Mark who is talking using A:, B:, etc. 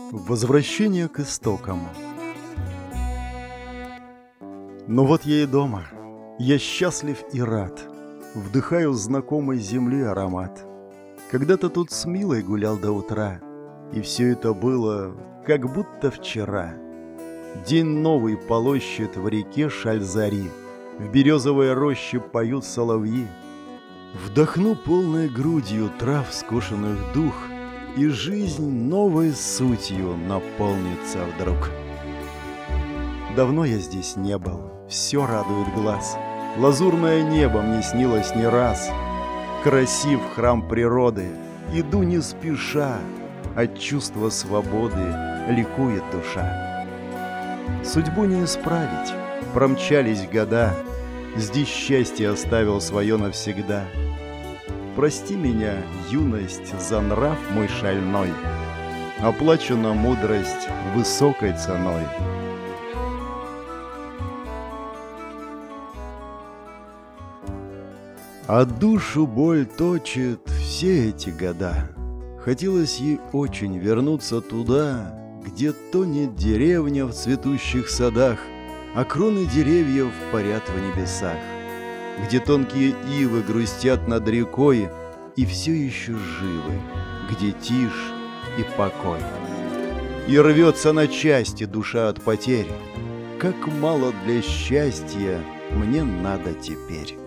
A: Возвращение к истокам. Ну вот я и дома. Я счастлив и рад. Вдыхаю знакомой земли аромат. Когда-то тут с Милой гулял до утра, и все это было, как будто вчера. День новый полощет в реке шаль зари, в березовой роще поют соловьи. Вдохну полной грудью трав скошенных дух, и жизнь новой сутью наполнится вдруг. Давно я здесь не был, все радует глаз. Лазурное небо мне снилось не раз. Красив храм природы, иду не спеша, от чувства свободы ликует душа. Судьбу не исправить, промчались года, здесь счастье оставил свое навсегда. Прости меня, юность, за нрав мой шальной, оплачена мудрость высокой ценой. А душу боль точит все эти года. Хотелось ей очень вернуться туда, где тонет деревня в цветущих садах, а кроны деревьев парят в небесах, где тонкие ивы грустят над рекой и все еще живы, где тишь и покой. И рвется на части душа от потерь. Как мало для счастья мне надо теперь.